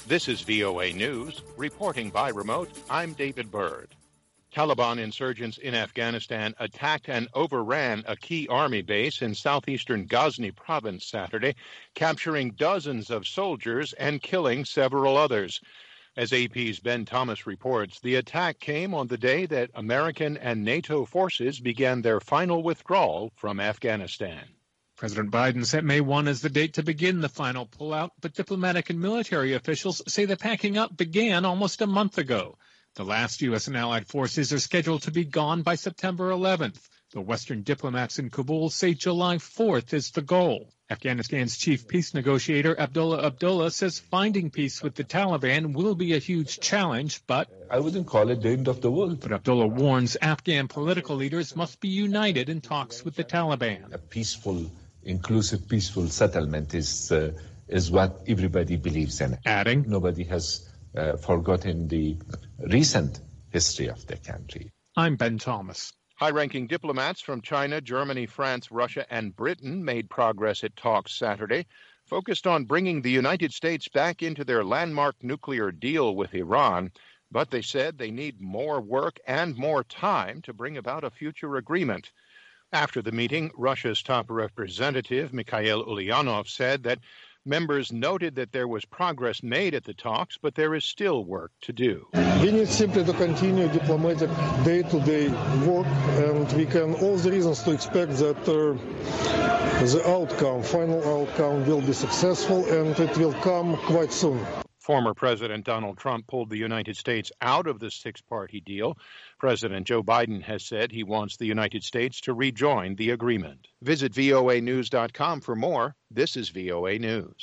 This is VOA News. Reporting by remote, I'm David Byrd. Taliban insurgents in Afghanistan attacked and overran a key army base in southeastern Ghazni province Saturday, capturing dozens of soldiers and killing several others. As AP's Ben Thomas reports, the attack came on the day that American and NATO forces began their final withdrawal from Afghanistan. President Biden set May 1 as the date to begin the final pullout, but diplomatic and military officials say the packing up began almost a month ago. The last U.S. and allied forces are scheduled to be gone by September 11th. The Western diplomats in Kabul say July 4th is the goal. Afghanistan's chief peace negotiator Abdullah Abdullah says finding peace with the Taliban will be a huge challenge, but I wouldn't call it the end of the world. But Abdullah warns Afghan political leaders must be united in talks with the Taliban. A peaceful, inclusive, peaceful settlement is what everybody believes in. Adding, nobody has forgotten the recent history of the country. I'm Ben Thomas. High-ranking diplomats from China, Germany, France, Russia, and Britain made progress at talks Saturday, focused on bringing the United States back into their landmark nuclear deal with Iran. But they said they need more work and more time to bring about a future agreement. After the meeting, Russia's top representative, Mikhail Ulyanov, said that members noted that there was progress made at the talks, but there is still work to do. We need simply to continue diplomatic day-to-day work, and we can all the reasons to expect that the final outcome will be successful, and it will come quite soon. Former President Donald Trump pulled the United States out of the six-party deal. President Joe Biden has said he wants the United States to rejoin the agreement. Visit voanews.com for more. This is VOA News.